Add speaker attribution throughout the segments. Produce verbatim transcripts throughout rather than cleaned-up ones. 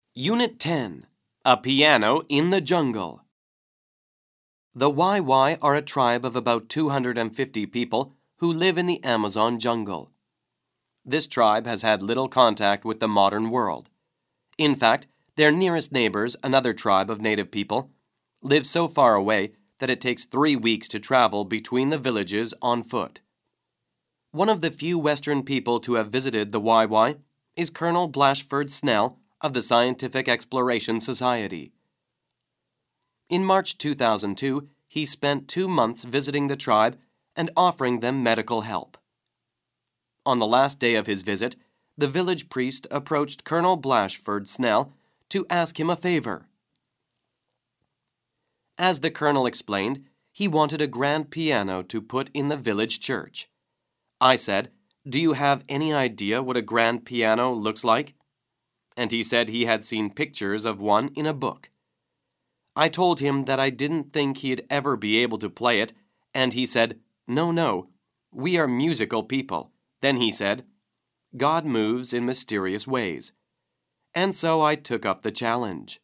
Speaker 1: Unit ten. A Piano in the Jungle. The Wai Wai are a tribe of about two hundred fifty people who live in the Amazon jungle. This tribe has had little contact with the modern world. In fact, their nearest neighbors, another tribe of native people, live so far away that it takes three weeks to travel between the villages on foot. One of the few Western people to have visited the Wai Wai is Colonel Blashford Snell of the Scientific Exploration Society. In March two thousand two, he spent two months visiting the tribe and offering them medical help. On the last day of his visit, the village priest approached Colonel Blashford Snell to ask him a favor. As the colonel explained, he wanted a grand piano to put in the village church. I said, "Do you have any idea what a grand piano looks like?" And he said he had seen pictures of one in a book. I told him that I didn't think he'd ever be able to play it, and he said, "No, no, we are musical people." Then he said, "God moves in mysterious ways." And so I took up the challenge.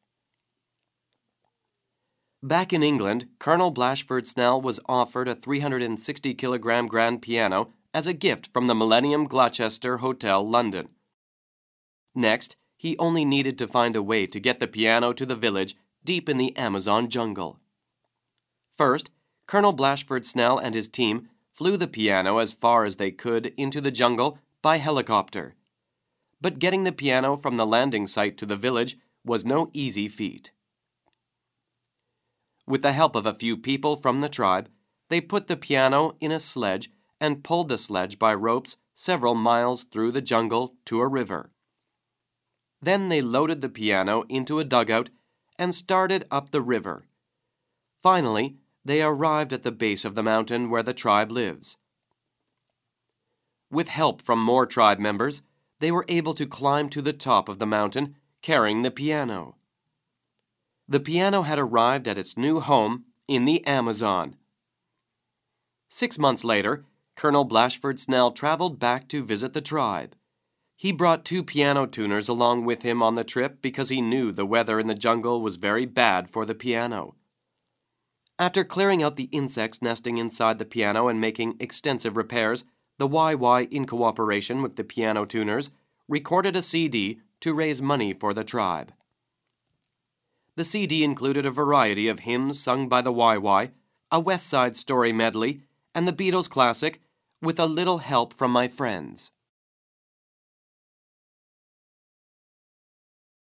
Speaker 1: Back in England, Colonel Blashford Snell was offered a three hundred sixty kilogram grand piano as a gift from the Millennium Gloucester Hotel, London. Next, he only needed to find a way to get the piano to the village deep in the Amazon jungle. First, Colonel Blashford Snell and his team flew the piano as far as they could into the jungle by helicopter. But getting the piano from the landing site to the village was no easy feat. With the help of a few people from the tribe, they put the piano in a sledge and pulled the sledge by ropes several miles through the jungle to a river. Then they loaded the piano into a dugout and started up the river. Finally, they arrived at the base of the mountain where the tribe lives. With help from more tribe members, they were able to climb to the top of the mountain, carrying the piano. The piano had arrived at its new home in the Amazon. Six months later, Colonel Blashford Snell traveled back to visit the tribe. He brought two piano tuners along with him on the trip because he knew the weather in the jungle was very bad for the piano. After clearing out the insects nesting inside the piano and making extensive repairs, the Wai Wai, in cooperation with the piano tuners, recorded a C D to raise money for the tribe. The C D included a variety of hymns sung by the Wai Wai, a West Side Story medley, and the Beatles classic, "With a Little Help from My Friends."